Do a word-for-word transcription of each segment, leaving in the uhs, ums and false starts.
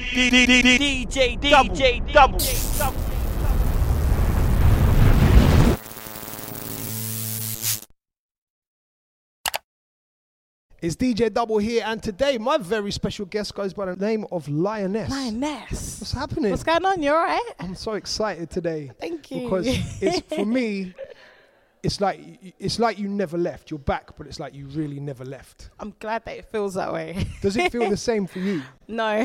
D J Double. D J Double. It's D J Double here, and today my very special guest goes by the name of Lioness. Lioness. What's happening? What's going on? You all right? I'm so excited today. Thank you. Because it's for me, it's like it's like you never left. You're back, but it's like you really never left. I'm glad that it feels that way. Does it feel the same for you? No.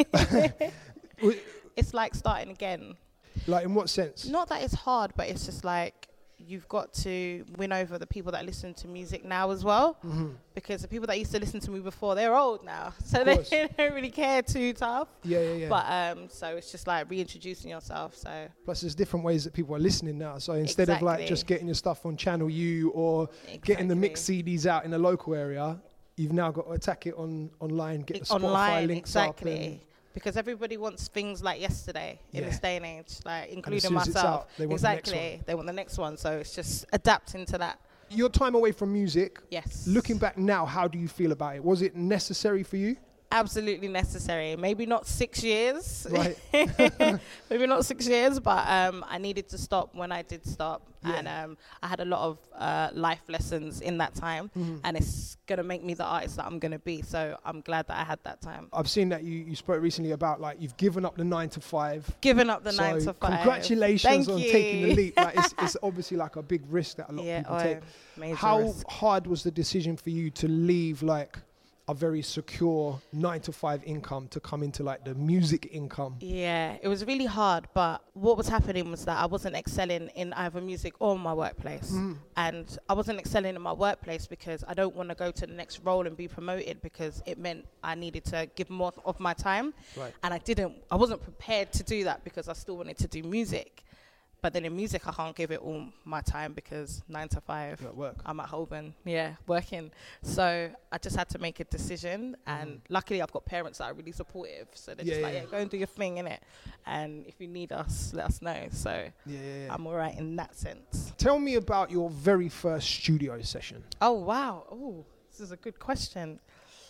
It's like starting again. Like in what sense? Not that it's hard, but it's just like you've got to win over the people that listen to music now as well. Mm-hmm. Because the people that used to listen to me before, they're old now. So they don't really care too tough. Yeah, yeah, yeah. But um, so it's just like reintroducing yourself. So plus there's different ways that people are listening now. So instead exactly. of like just getting your stuff on Channel U or exactly. getting the mix C Ds out in the local area, you've now got to attack it on online, get the online, Spotify links exactly. up. And because everybody wants things like yesterday in yeah. this day and age, like including as soon as myself. It's out, they want exactly, the next one. They want the next one. So it's just adapting to that. Your time away from music. Yes. Looking back now, how do you feel about it? Was it necessary for you? Absolutely necessary. Maybe not six years. Right. Maybe not six years, but um, I needed to stop when I did stop. Yeah. And um, I had a lot of uh, life lessons in that time. Mm-hmm. And it's going to make me the artist that I'm going to be. So I'm glad that I had that time. I've seen that you, you spoke recently about like you've given up the nine to five. Given up the so nine to five. Congratulations Thank on you. taking the leap. Like it's, it's obviously like a big risk that a lot yeah, of people oh, take. Major How risk. hard was the decision for you to leave like a very secure nine to five income to come into like the music income? Yeah, it was really hard, but what was happening was that I wasn't excelling in either music or my workplace. Mm. And I wasn't excelling in my workplace because I don't want to go to the next role and be promoted because it meant I needed to give more of my time. Right. And I didn't, I wasn't prepared to do that because I still wanted to do music. But then in music, I can't give it all my time because nine to five, You're at work. I'm at Holborn, yeah, working. So I just had to make a decision. And mm. luckily, I've got parents that are really supportive. So they're yeah, just like, yeah, yeah, go and do your thing, innit? And if you need us, let us know. So yeah, yeah, yeah. I'm all right in that sense. Tell me about your very first studio session. Oh, wow. Oh, this is a good question.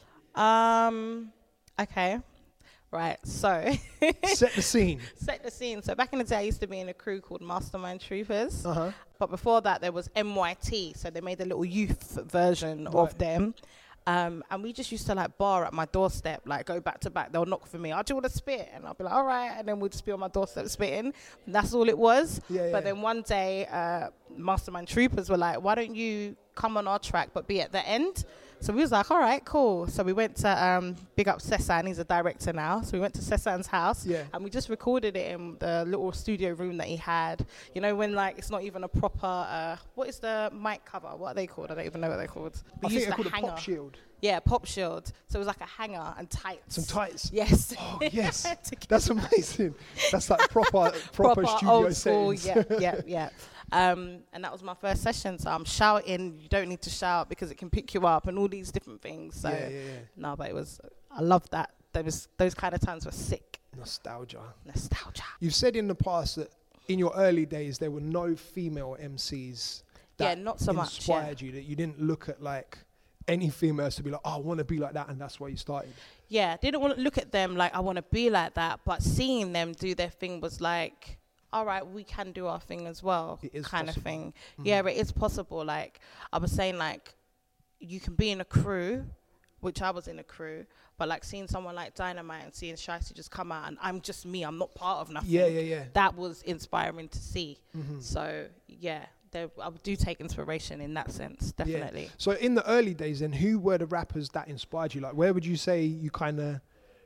Um, okay. Right, so set the scene. Set the scene. So back in the day, I used to be in a crew called Mastermind Troopers. Uh-huh. But before that, there was M Y T. So they made a little youth version right. of them. Um, and we just used to like bar at my doorstep, like go back to back. They'll knock for me. I do want to spit, and I'll be like, all right. And then we'll just be on my doorstep spitting. And that's all it was. Yeah, but yeah. then one day, uh, Mastermind Troopers were like, why don't you come on our track but be at the end? So we was like, all right, cool. So we went to um, big up Sesan. He's a director now. So we went to Sesan's house, yeah. and we just recorded it in the little studio room that he had. You know, when like it's not even a proper. Uh, what is the mic cover? What are they called? I don't even know what they're called. We I think they're called hanger. a pop shield. Yeah, pop shield. So it was like a hanger and tights. Some tights. Yes. Oh yes. That's amazing. That's like proper, proper, proper studio old school. settings. Yeah, yeah, yeah. Um, and that was my first session. So I'm shouting. You don't need to shout because it can pick you up and all these different things. So yeah, yeah, yeah. no, but it was. I loved that. There was those kind of times were sick. Nostalgia. Nostalgia. You've said in the past that in your early days there were no female M Cs that yeah, not so much, inspired yeah. you. That you didn't look at like any females to be like, oh, I want to be like that, and that's why you started. Yeah, didn't want to look at them like I want to be like that, but seeing them do their thing was like, all right, we can do our thing as well, it is kind possible. of thing. Mm-hmm. Yeah, it is possible. Like I was saying, like you can be in a crew, which I was in a crew, but like seeing someone like Dynamite and seeing Shiesty just come out and I'm just me, I'm not part of nothing. Yeah, yeah, yeah. That was inspiring to see. Mm-hmm. So yeah. There, I do take inspiration in that sense, definitely. Yeah. So in the early days then, who were the rappers that inspired you? Like where would you say you kind of,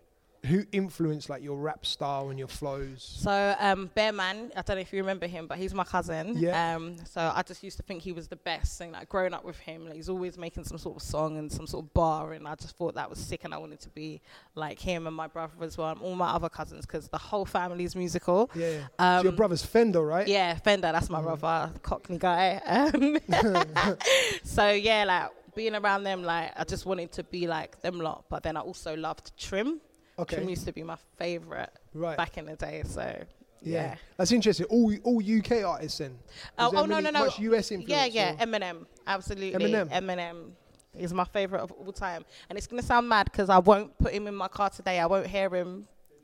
who influenced like your rap style and your flows? So um, Bearman, I don't know if you remember him, but he's my cousin. Yeah. Um, so I just used to think he was the best. And like growing up with him, like, he's always making some sort of song and some sort of bar. And I just thought that was sick. And I wanted to be like him and my brother as well. And all my other cousins, because the whole family is musical. Yeah. Um, so your brother's Fender, right? Yeah, Fender. That's my mm. brother, Cockney guy. Um, so yeah, like being around them, like I just wanted to be like them lot. But then I also loved Trim. Okay. Trim used to be my favourite right. back in the day, so yeah. yeah. That's interesting. All all U K artists then? Oh, oh no, no, no. Much U S influence? Yeah, yeah, or? Eminem, absolutely. Eminem? Eminem is my favourite of all time. And it's going to sound mad because I won't put him in my car today. I won't hear him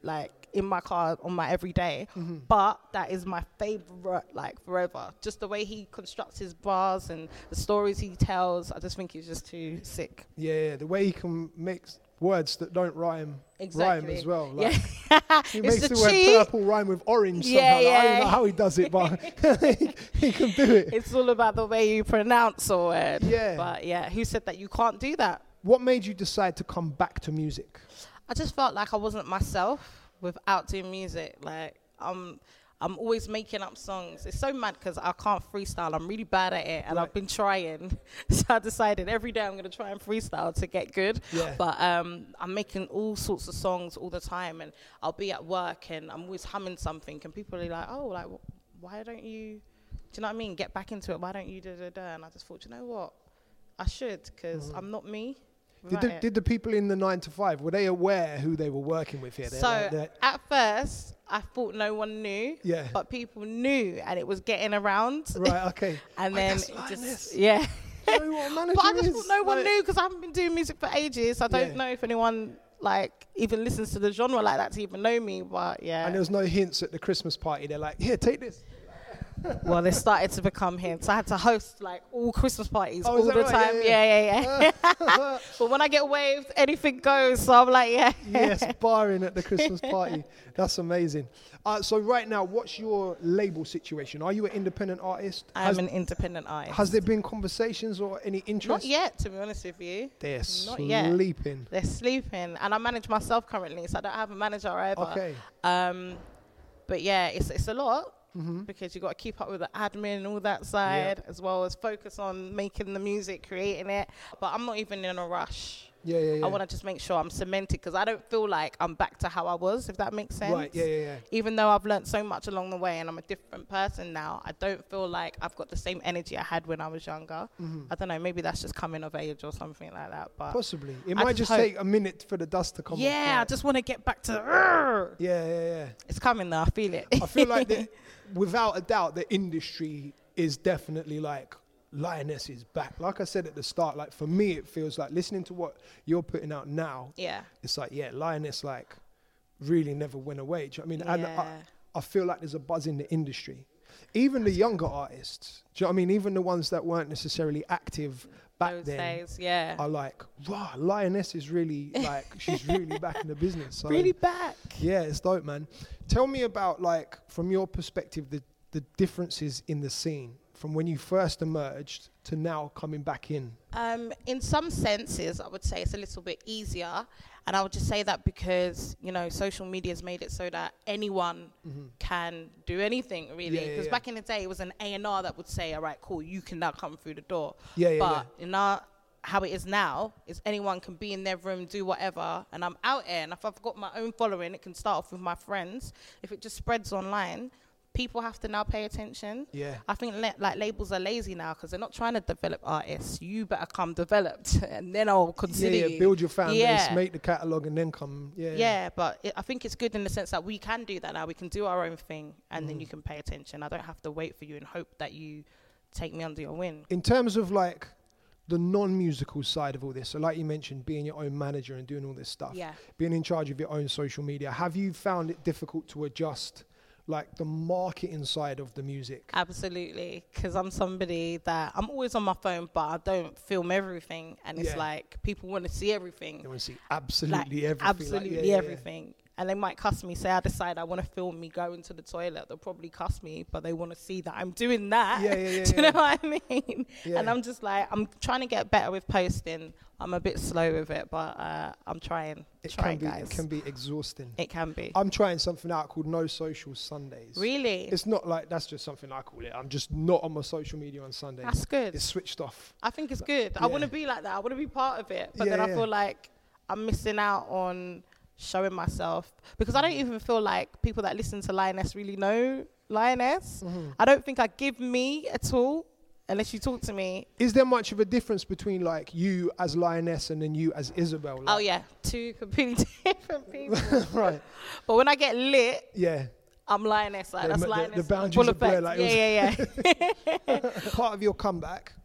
like in my car on my everyday, Mm-hmm. but that is my favorite, like forever. Just the way he constructs his bars and the stories he tells. I just think he's just too sick. Yeah, yeah, the way he can make s- words that don't rhyme Exactly. rhyme as well. Like, Yeah. he It's makes the the word cheat. purple rhyme with orange Yeah, somehow. Like, I don't yeah. know how he does it, but he, he can do it. It's all about the way you pronounce a word. Yeah. But yeah, who said that you can't do that? What made you decide to come back to music? I just felt like I wasn't myself without doing music. Like, I'm, I'm always making up songs. It's so mad because I can't freestyle. I'm really bad at it, and Right. I've been trying. So I decided every day I'm going to try and freestyle to get good. Yeah. But um, I'm making all sorts of songs all the time, and I'll be at work, and I'm always humming something, and people are like, oh, like, wh- why don't you, do you know what I mean, get back into it? Why don't you da-da-da? And I just thought, you know what? I should, because Mm-hmm. I'm not me. Did without the, it. did the people in the nine to five, were they aware who they were working with here? They're So like- they're- at first, I thought no one knew, Yeah. but people knew, and it was getting around. right, okay. And Wait, then that's it Lioness. just, yeah. You know what a manager But I just is? thought no one Like- knew because I haven't been doing music for ages. I don't Yeah. know if anyone like even listens to the genre like that to even know me. But yeah. And there was no hints at the Christmas party. They're like, here, take this. Well, they started to become hints. I had to host like all Christmas parties Oh, all is the that right? time. Yeah, Yeah, yeah, yeah. But when I get waved, anything goes. So I'm like, yeah. Yes, barring at the Christmas party. That's amazing. Uh, so right now, what's your label situation? Are you an independent artist? I'm has, an independent artist. has there been conversations or any interest? Not yet, to be honest with you. They're Not yet. sleeping. They're sleeping, and I manage myself currently, so I don't have a manager either. Okay. Um, but yeah, it's it's a lot. Mm-hmm. Because you got to keep up with the admin and all that side, as well as focus on making the music, creating it. But I'm not even in a rush. Yeah, yeah, yeah. I want to just make sure I'm cemented because I don't feel like I'm back to how I was, if that makes sense. Right, yeah, yeah, yeah. Even though I've learned so much along the way and I'm a different person now, I don't feel like I've got the same energy I had when I was younger. Mm-hmm. I don't know, maybe that's just coming of age or something like that. But Possibly. It I might just just hope- take a minute for the dust to come off. yeah, I like- just want to get back to. "Rrr." Yeah, yeah, yeah. It's coming though. I feel it. I feel like, the, without a doubt, the industry is definitely like, Lioness is back. Like I said at the start, like for me, it feels like listening to what you're putting out now, Yeah. it's like, yeah, Lioness like really never went away. Do you know what I mean? And Yeah. I, I feel like there's a buzz in the industry. Even the younger artists, do you know what I mean? Even the ones that weren't necessarily active back Those then days, yeah. are like, wow, Lioness is really like, she's really back in the business. So, really back. yeah, it's dope, man. Tell me about, like, from your perspective, the, the differences in the scene from when you first emerged to now coming back in. Um, in some senses, I would say it's a little bit easier. And I would just say that because, you know, social media has made it so that anyone can do anything, really. Yeah, yeah, Because yeah. back in the day, it was an A and R that would say, all right, cool, you can now come through the door. Yeah, yeah, But in our, how it is now, is anyone can be in their room, do whatever, and I'm out here. And if I've got my own following, it can start off with my friends. If it just spreads online, people have to now pay attention. Yeah. I think la- like labels are lazy now because they're not trying to develop artists. You better come developed, and then I'll Yeah, consider yeah, you. build your fan base, Yeah. make the catalogue, and then come. Yeah, Yeah, but it, I think it's good in the sense that we can do that now. We can do our own thing, and Mm-hmm. then you can pay attention. I don't have to wait for you and hope that you take me under your wing. In terms of like the non-musical side of all this, so like you mentioned, being your own manager and doing all this stuff, Yeah. being in charge of your own social media, have you found it difficult to adjust like the marketing side of the music? Absolutely, because I'm somebody that I'm always on my phone, but I don't film everything, and it's Yeah. like people want to see everything. They want to see Like, absolutely everything. like, absolutely yeah, yeah, yeah. everything. And they might cuss me. Say I decide I want to film me going to the toilet. They'll probably cuss me, but they want to see that I'm doing that. Yeah, yeah, yeah, Do you yeah. know what I mean? Yeah. And I'm just like, I'm trying to get better with posting. I'm a bit slow with it, but uh, I'm trying. It trying, can be, guys. it can be exhausting. It can be. I'm trying something out called No Social Sundays. Really? It's not like, that's just something I call it. I'm just not on my social media on Sundays. That's good. It's switched off. I think it's good. I Yeah. want to be like that. I want to be part of it. But Yeah, then I yeah. feel like I'm missing out on showing myself because I don't even feel like people that listen to Lioness really know Lioness. Mm-hmm. I don't think I give me at all unless you talk to me. Is there much of a difference between like you as Lioness and then you as Isabel? Oh Like- yeah, two completely different people. Right. But when I get lit, Yeah. I'm Lioness. Like, The that's ma- the- Lioness. the boundaries full are blurred, effect. like it yeah, yeah, yeah. Part of your comeback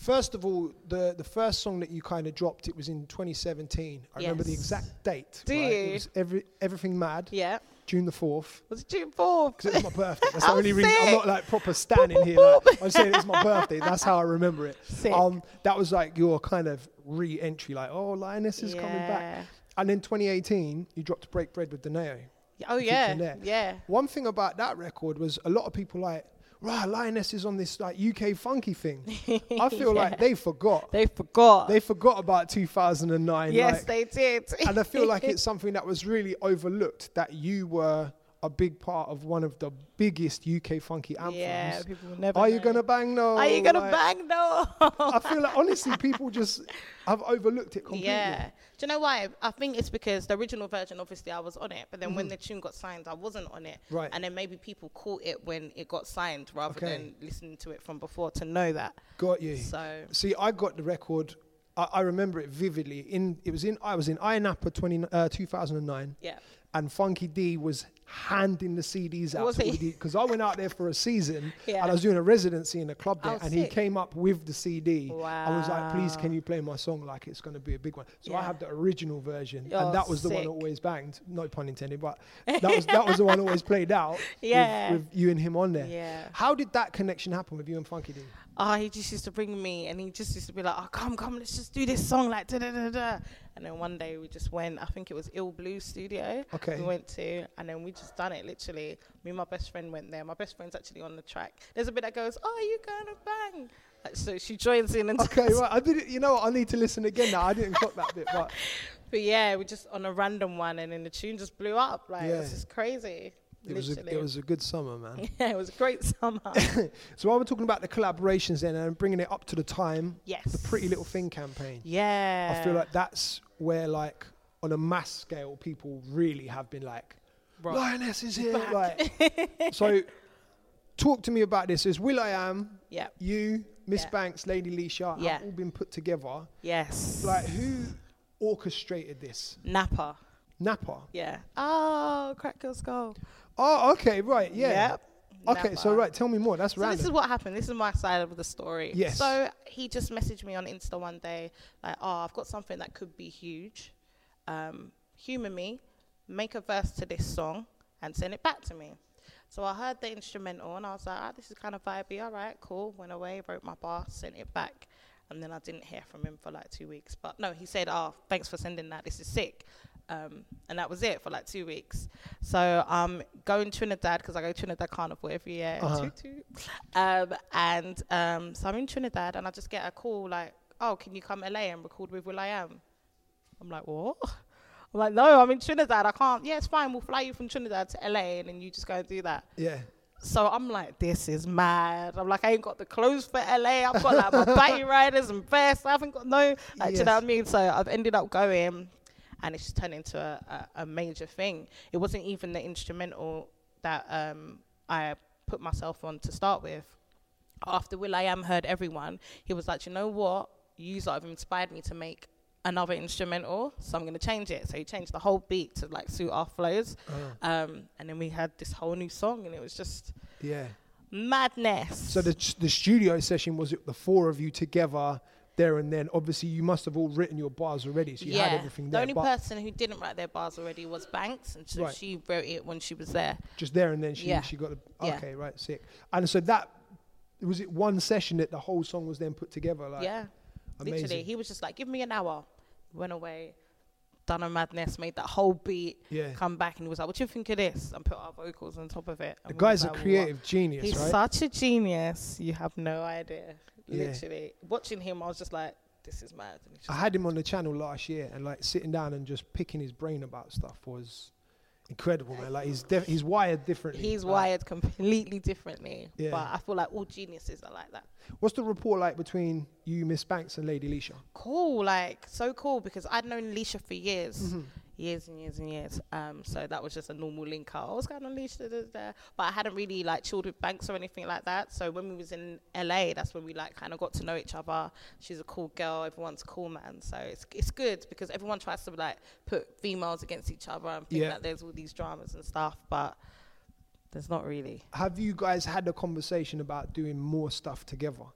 First of all, the, the first song that you kind of dropped, it was in twenty seventeen. I remember the Yes. exact date. Do right? you? It was every, Everything Mad, Yeah. June the fourth. Was it June fourth? Because it was my birthday. That's the I'm only reason. I'm sick. not like proper standing here. Like, I'm saying it's my birthday. That's how I remember it. Sick. Um, that was like your kind of re-entry, like, oh, Lioness is coming back. Yeah. And in twenty eighteen, you dropped Break Bread with Deneo. Oh, Keep yeah. Them There. Yeah. One thing about that record was a lot of people like, right, Lioness is on this like U K funky thing. I feel Yeah. like they forgot. They forgot. They forgot about two thousand nine. yes, like, they did. and I feel like it's something that was really overlooked, that you were a big part of one of the biggest U K funky anthems. Yeah, people will never Are you know. gonna bang no? Are you gonna Like, bang? No. I feel like honestly people just have overlooked it completely. Yeah. Do you know why? I think it's because the original version, obviously, I was on it, but then when the tune got signed, I wasn't on it. Right. And then maybe people caught it when it got signed rather Okay. than listening to it from before to know that. Got you. So See, I got the record. I, I remember it vividly. In it was in I was in Iron Napa twenty uh, two thousand nine. yeah. And Funky D was handing the C Ds out Was he? because I went out there for a season Yeah. and I was doing a residency in a club there, Oh, and he sick. came up with the C D. I was like, please, Wow. can you play my song like it's going to be a big one? So I Yeah. have the original version, Oh, and that was the one sick. that always banged. No pun intended, but that was that was the one always played out. Yeah. with, with you and him on there. Yeah. How did that connection happen with you and Funky D? Oh, he just used to bring me, and he just used to be like, "Oh, come, come, let's just do this song, like da da da da." And then one day we just went. I think it was Ill Blue Studio. Okay. We went to, and then we just done it. Literally, me and my best friend went there. My best friend's actually on the track. There's a bit that goes, "Oh, you gonna bang?" Like, so she joins in and Okay, does- right. I did. You know what? I need to listen again now. I didn't clock that bit, but But yeah, we just on a random one, and then the tune just blew up. Like Yeah. it's just crazy. it was a, Literally. it was a good summer, man. yeah, it was a great summer. So while we're talking about the collaborations then and bringing it up to the time, yes. the Pretty Little Thing campaign. Yeah. I feel like that's where, like, on a mass scale, people really have been like, Right. Lioness is here. Like, so talk to me about this. There's Will I Am, Yeah. you, Miss Yeah. Banks, Lady Leisha, Yeah. have all been put together. Yes. Like, who orchestrated this? Napa. Napa. Yeah. Oh, crack your skull. Oh, okay, right, yeah. Yep. Okay, so Napa. right, tell me more. That's So random. this is what happened. This is my side of the story. Yes. So he just messaged me on Insta one day, like, "Oh, I've got something that could be huge. Um, humour me, make a verse to this song, and send it back to me." So I heard the instrumental, and I was like, "Ah, this is kind of vibey. All right, cool." Went away, wrote my bar, sent it back, and then I didn't hear from him for like two weeks. But no, he said, "Oh, thanks for sending that. This is sick." Um, and that was it for like two weeks. So um, going Trinidad, because I go Trinidad Carnival every year. Uh-huh. Toot, toot. Um, and um, so I'm in Trinidad, and I just get a call like, "Oh, can you come L A and record with Will I Am?" I'm like, "What?" I'm like, "No, I'm in Trinidad. I can't." "Yeah, it's fine. We'll fly you from Trinidad to L A, and then you just go and do that." Yeah. So I'm like, this is mad. I'm like, I ain't got the clothes for L A. I've got like my batty riders and vests. I haven't got no, like, do you know Yes. what I mean? So I've ended up going, and it's just turned into a, a, a major thing. It wasn't even the instrumental that um, I put myself on to start with. After Will I Am heard everyone, he was like, "You know what? You sort of inspired me to make another instrumental, so I'm going to change it." So he changed the whole beat to like suit our flows. Uh, Um, and then we had this whole new song, and it was just yeah. madness. So the the studio session was it the four of you together there and then? Obviously, you must have all written your bars already, so you yeah, had everything the there. only but person who didn't write their bars already was Banks, and so Right. she wrote it when she was there. just there and then she Yeah. she got the Yeah. okay, right, sick. And so that was it. One session that the whole song was then put together. Like, yeah, amazing. literally, he was just like, "Give me an hour." Went away, done a madness, made that whole beat. Yeah. Come back, and he was like, "What do you think of this?" And put our vocals on top of it. The And we guy's was a like, "What?" creative genius, He's right? such a genius. You have no idea. Yeah. Literally, watching him, I was just like, "This is mad." And he's I just had him on the channel last year, and like sitting down and just picking his brain about stuff was incredible, man. Like he's def- he's wired differently. He's Like, wired completely differently. Yeah. But I feel like all geniuses are like that. What's the rapport like between you, Miss Banks, and Lady Leisha? Cool, like so cool, because I'd known Leisha for years. Mm-hmm. Years and years and years. Um, so that was just a normal link up. Oh, what's going on, Leisha? Da, da, da. But I hadn't really like chilled with Banks or anything like that. So when we was in L A, that's when we like kind of got to know each other. She's a cool girl. Everyone's a cool man. So it's it's good because everyone tries to like put females against each other and think Yeah. that there's all these dramas and stuff, but there's not really. Have you guys had a conversation about doing more stuff together?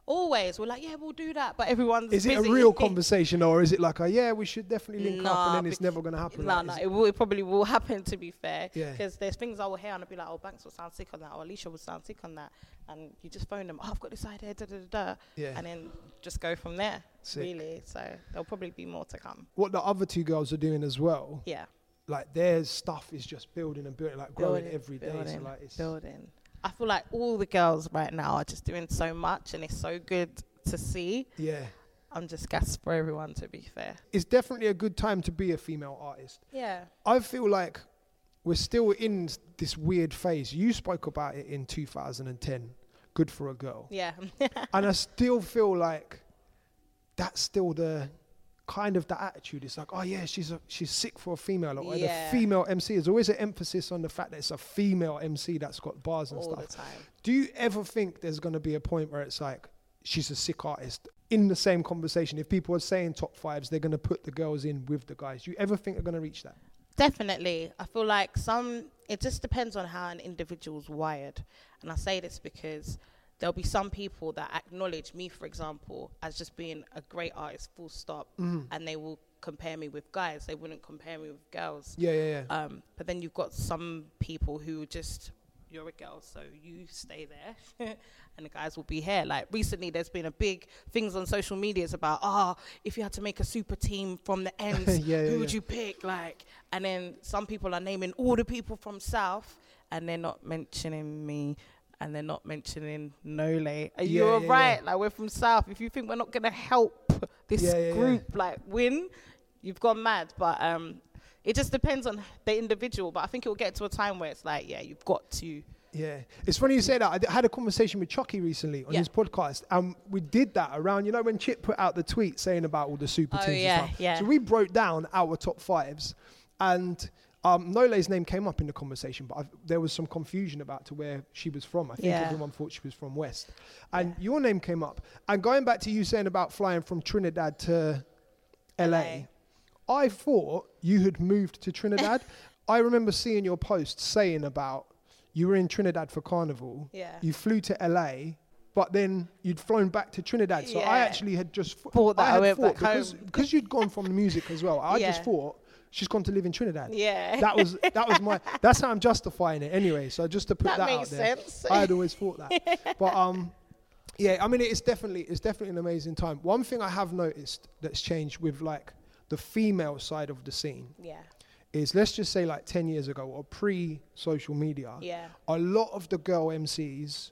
Always, we're like, yeah, we'll do that, but everyone's Is busy. it a real conversation, or is it like, a, yeah, we should definitely link up, Nah, and then it's bec- never going to happen? No, like, no, is it, will, it probably will happen, to be fair. Yeah. Because there's things I will hear and I'll be like, oh, Banks will sound sick on that, or Alicia will sound sick on that. And you just phone them, oh, I've got this idea, da da da da. Yeah. And then just go from there, Sick. really. So there'll probably be more to come. What the other two girls are doing as well, Yeah. like their stuff is just building and building, like growing Building, every day. building, So like it's building. I feel like all the girls right now are just doing so much, and it's so good to see. yeah, I'm just gassed for everyone, to be fair. it's definitely a good time to be a female artist. Yeah. I feel like we're still in this weird phase. You spoke about it in two thousand ten, Good for a Girl. Yeah. And I still feel like that's still the kind of the attitude. It's like, oh yeah, she's a, she's sick for a female. Or Yeah. the female M C. There's always an emphasis on the fact that it's a female M C that's got bars and all stuff. the time. Do you ever think there's going to be a point where it's like, she's a sick artist? In the same conversation, if people are saying top fives, they're going to put the girls in with the guys. Do you ever think they're going to reach that? Definitely. I feel like some, it just depends on how an individual's wired. And I say this because there'll be some people that acknowledge me, for example, as just being a great artist, full stop. Mm-hmm. And they will compare me with guys. They wouldn't compare me with girls. Yeah, yeah, yeah. Um, but then you've got some people who just, you're a girl, so you stay there, and the guys will be here. Like recently, there's been a big things on social media about, oh, if you had to make a super team from the ends, Yeah, yeah, who would yeah. you pick? Like, and then some people are naming all the people from South, and they're not mentioning me, and they're not mentioning Nole. And Yeah, you're yeah, right. yeah. Like, we're from South. If you think we're not gonna help this Yeah, yeah, yeah. group like win, you've gone mad. But um. It just depends on the individual, but I think it will get to a time where it's like, yeah, you've got to. Yeah, it's funny you say that. I d- had a conversation with Chucky recently on Yeah. his podcast, and we did that around, you know, when Chip put out the tweet saying about all the super Oh, teams yeah, and stuff. yeah. So we broke down our top fives, and um, Nole's name came up in the conversation, but I've, there was some confusion about to where she was from. I think Yeah. everyone thought she was from West, and Yeah. your name came up. And going back to you saying about flying from Trinidad to L A, L A. I thought you had moved to Trinidad. I remember seeing your post saying about you were in Trinidad for Carnival. Yeah. You flew to L A, but then you'd flown back to Trinidad. So I Yeah. actually had just f- Thought that I I had went thought back because home. because you'd gone from the music as well. I just Yeah. thought she's gone to live in Trinidad. Yeah. That was that was my that's how I'm justifying it anyway. So just to put That that, makes out there, sense. I had always thought that. But um, yeah, I mean it's definitely it's definitely an amazing time. One thing I have noticed that's changed with like the female side of the scene Yeah. is, let's just say like ten years ago or pre-social media, Yeah. a lot of the girl M Cs,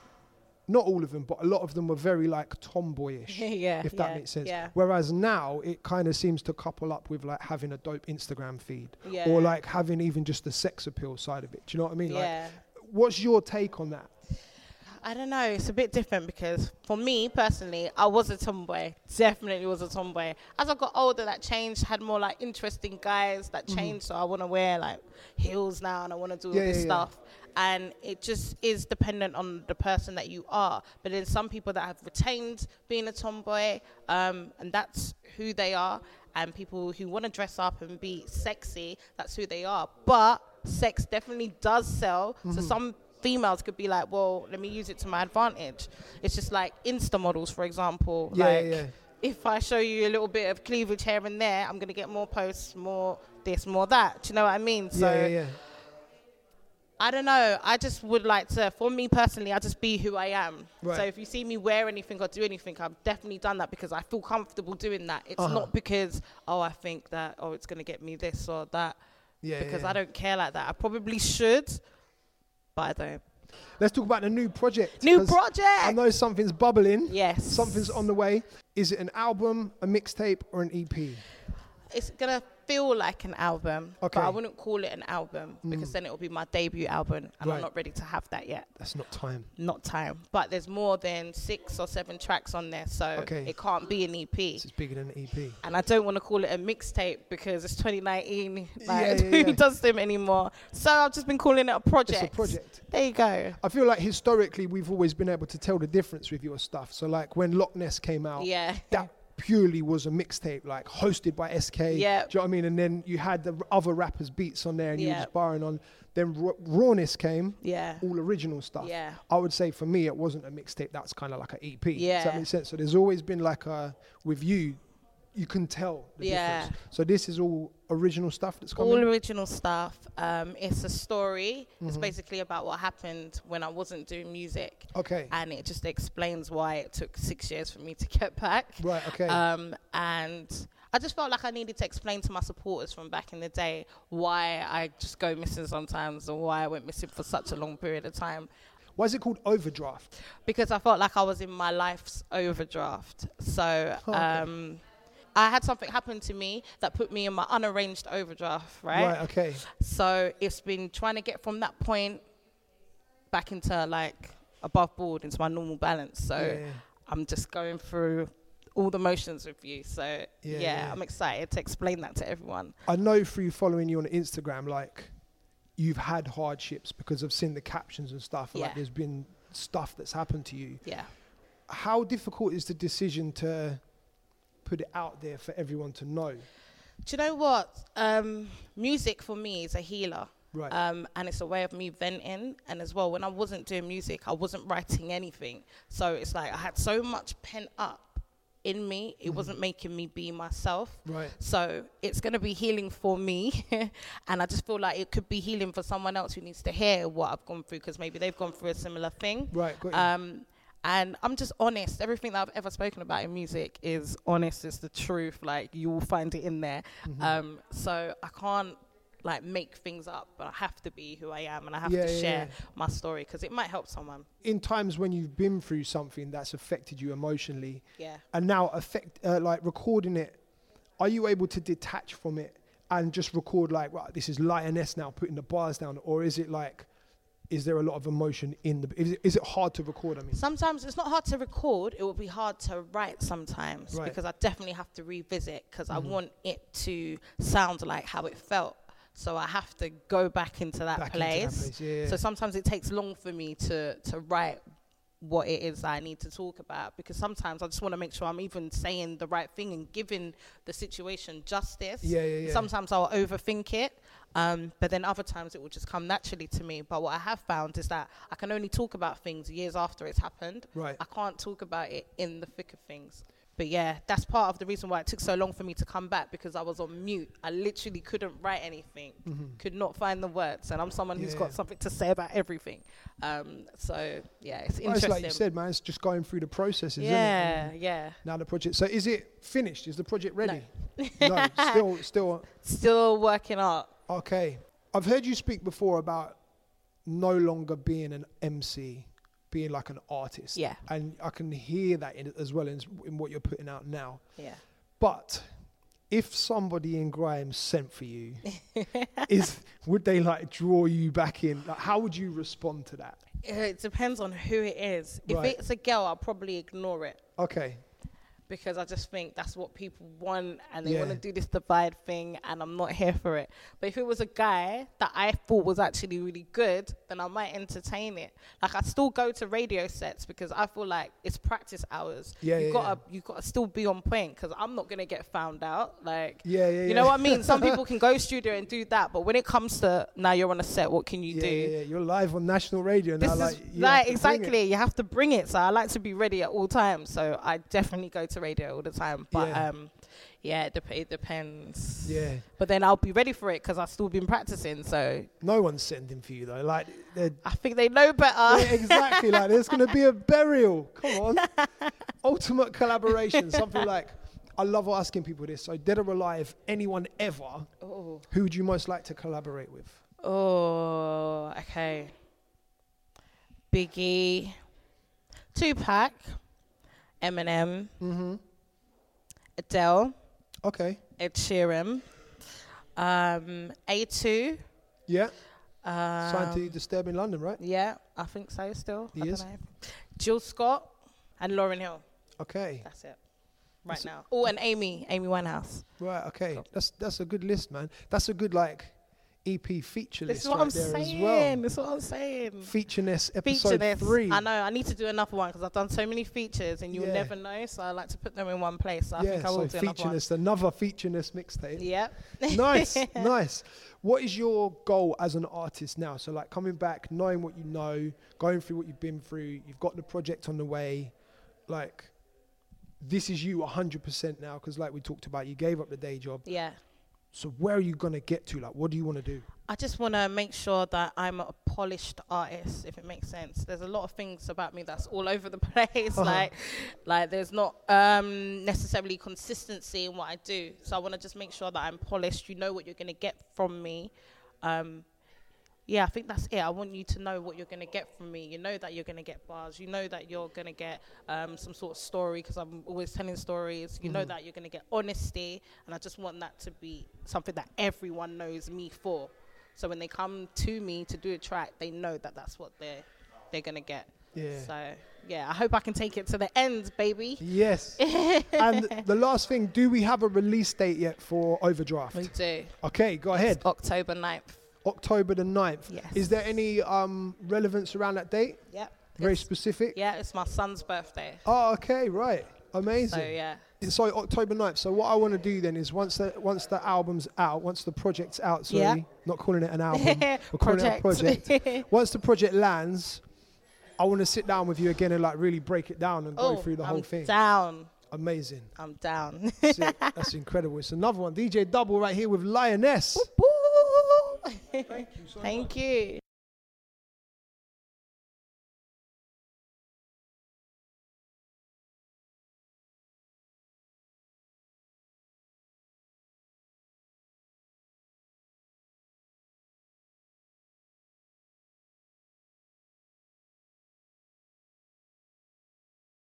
not all of them, but a lot of them were very like tomboyish, Yeah. if that yeah, makes sense. Yeah. Whereas now it kind of seems to couple up with like having a dope Instagram feed Yeah. or like having even just the sex appeal side of it. Do you know what I mean? Yeah. Like, what's your take on that? I don't know. It's a bit different because for me personally, I was a tomboy. Definitely was a tomboy. As I got older, that changed. Had more like interesting guys that changed. So I want to wear like heels now, and I want to do all Yeah, this yeah, yeah. stuff. And it just is dependent on the person that you are. But there's some people that have retained being a tomboy, um, and that's who they are. And people who want to dress up and be sexy, that's who they are. But sex definitely does sell. So some females could be like, well, let me use it to my advantage. It's just like Insta models, for example. Yeah, like, yeah, yeah. if I show you a little bit of cleavage here and there, I'm going to get more posts, more this, more that. Do you know what I mean? So yeah, yeah, yeah. I don't know. I just would like to, for me personally, I just be who I am. Right. So if you see me wear anything or do anything, I've definitely done that because I feel comfortable doing that. It's Uh-huh. not because, oh, I think that, oh, it's going to get me this or that. Yeah, because yeah. I don't care like that. I probably should, but I don't. Let's talk about the new project. New 'cause project! I know something's bubbling. Yes. Something's on the way. Is it an album, a mixtape, or an E P? It's going to feel like an album, Okay. but I wouldn't call it an album because then it will be my debut album, and Right. I'm not ready to have that yet. That's not time. Not time. But there's more than six or seven tracks on there, so Okay. it can't be an E P. This is bigger than an E P. And I don't want to call it a mixtape because it's twenty nineteen. Like, Yeah, yeah, who yeah. does them anymore? So I've just been calling it a project. It's a project. There you go. I feel like historically we've always been able to tell the difference with your stuff. So like when Loch Ness came out, Yeah. that purely was a mixtape, like hosted by S K. Yeah. Do you know what I mean? And then you had the other rappers' beats on there, and you were Yeah. just borrowing on. Then Raw- Rawness came, Yeah. all original stuff. Yeah. I would say for me, it wasn't a mixtape. That's kind of like an E P. Does Yeah. that make sense? So there's always been like a, with you, you can tell the Yeah. difference. So this is all original stuff that's All coming? original stuff. Um, it's a story. It's Mm-hmm. basically about what happened when I wasn't doing music. Okay. And it just explains why it took six years for me to get back. Right, okay. Um, and I just felt like I needed to explain to my supporters from back in the day why I just go missing sometimes, or why I went missing for such a long period of time. Why is it called Overdraft? Because I felt like I was in my life's overdraft. So Oh, okay. um, I had something happen to me that put me in my unarranged overdraft, right? Right, okay. So it's been trying to get from that point back into like above board, into my normal balance. So Yeah, yeah. I'm just going through all the motions with you. So Yeah, yeah, yeah. I'm excited to explain that to everyone. I know through following you on Instagram, like, you've had hardships because I've seen the captions and stuff. Yeah. Like, there's been stuff that's happened to you. Yeah. How difficult is the decision to put it out there for everyone to know? Do you know what? Um, music for me is a healer. Right. Um, and it's a way of me venting. And as well, when I wasn't doing music, I wasn't writing anything. So it's like I had so much pent up in me. It Mm-hmm. wasn't making me be myself. Right. So it's going to be healing for me. And I just feel like it could be healing for someone else who needs to hear what I've gone through, because maybe they've gone through a similar thing. Right, got you. Um, and I'm just honest. Everything that I've ever spoken about in music is honest. It's the truth. Like, you will find it in there. Mm-hmm. Um, so I can't like make things up, but I have to be who I am, and I have Yeah, to yeah, share yeah. my story, because it might help someone. In times when you've been through something that's affected you emotionally, Yeah. and now affect uh, like recording it, are you able to detach from it and just record like, right, this is Lioness now, putting the bars down? Or is it like, is there a lot of emotion in the, is it, is it hard to record? I mean, Sometimes it's not hard to record. It will be hard to write sometimes, Right. because I definitely have to revisit, because Mhm. I want it to sound like how it felt. So I have to go back into that back place. into that place. Yeah, yeah. So sometimes it takes long for me to, to write what it is that I need to talk about, because sometimes I just want to make sure I'm even saying the right thing and giving the situation justice. Yeah, yeah, yeah. Sometimes I'll overthink it, um, but then other times it will just come naturally to me. But what I have found is that I can only talk about things years after it's happened. Right. I can't talk about it in the thick of things. But yeah, that's part of the reason why it took so long for me to come back, because I was on mute. I literally couldn't write anything, could not find the words. And I'm someone who's Yeah. got something to say about everything. Um, so yeah, it's Well, interesting. it's like you said, man, it's just going through the processes, yeah, isn't it? yeah. Now the project. So is it finished? Is the project ready? No, still, still. Still working out. Okay. I've heard you speak before about no longer being an M C, being like an artist. Yeah. And I can hear that in, as well in, in what you're putting out now. Yeah. But if somebody in Grime sent for you, is would they like draw you back in? Like, how would you respond to that? It depends on who it is. Right. If it's a girl, I'll probably ignore it, Okay. because I just think that's what people want, and they Yeah. want to do this divide thing, and I'm not here for it. But if it was a guy that I thought was actually really good, then I might entertain it. Like, I still go to radio sets, because I feel like it's practice hours. Yeah, you yeah, gotta you gotta still be on point, because I'm not gonna get found out. Like, Yeah, yeah, you yeah. know what I mean? Some people can go studio and do that, but when it comes to now you're on a set, what can you Yeah, do? yeah, yeah. You're live on national radio This now. is like, you like have to bring exactly. it. You have to bring it. So I like to be ready at all times. So I definitely go to radio all the time. But Yeah. um, yeah, it, dep- it depends. Yeah. But then I'll be ready for it, because I've still been practicing. So No one's sending for you though. Like, they're I think they know better. yeah, exactly. Like, there's going to be a burial. Come on. Ultimate collaboration. Something like, I love asking people this. So, dead or alive, anyone ever, Oh. who would you most like to collaborate with? Oh. Okay. Biggie, Tupac, Eminem, Mm-hmm. Adele, Okay. Ed Sheeran, um, A two. Yeah. Um, Signed to Disturbing London, right? Yeah, I think so still. He I is. don't know. Jill Scott and Lauryn Hill. Okay. That's it. Right That's now. Oh, and Amy. Amy Winehouse. Right. Okay. Cool. That's that's a good list, man. That's a good like E P feature This list is what right I'm there saying. as well. This is what I'm saying. Featureness episode Feature this. three. I know. I need to do another one because I've done so many features and you'll Yeah. never know. So I like to put them in one place. So I yeah, think I will so do another one. featureless, another featureless mixtape. Yep. Nice, nice. What is your goal as an artist now? So like coming back, knowing what you know, going through what you've been through, you've got the project on the way, like this is you one hundred percent now because like we talked about, you gave up the day job. Yeah. So where are you going to get to? Like, what do you want to do? I just want to make sure that I'm a polished artist, if it makes sense. There's a lot of things about me that's all over the place. Uh-huh. Like, like there's not um, necessarily consistency in what I do. So I want to just make sure that I'm polished. You know what you're going to get from me. Um, yeah, I think that's it. I want you to know what you're going to get from me. You know that you're going to get bars. You know that you're going to get um, some sort of story because I'm always telling stories. You mm-hmm. know that you're going to get honesty. And I just want that to be something that everyone knows me for. So when they come to me to do a track, they know that that's what they're, they're going to get. Yeah. So, yeah, I hope I can take it to the end, baby. Yes. And the last thing, do we have a release date yet for Overdraft? We do. Okay, go ahead. It's October ninth. October the ninth. Yes. Is there any um, relevance around that date? Yep. Very It's- specific? Yeah, it's my son's birthday. Oh, okay, right. Amazing. So, yeah. So October ninth. So what I want to do then is once the once the album's out, once the project's out, sorry, Yeah. not calling it an album, we're calling it a project. Once the project lands, I want to sit down with you again and like really break it down and oh, go through the I'm whole thing. down. Amazing. I'm down. Sick. That's incredible. It's another one. D J Double right here with Lioness. Woo! Thank you so Thank much. you.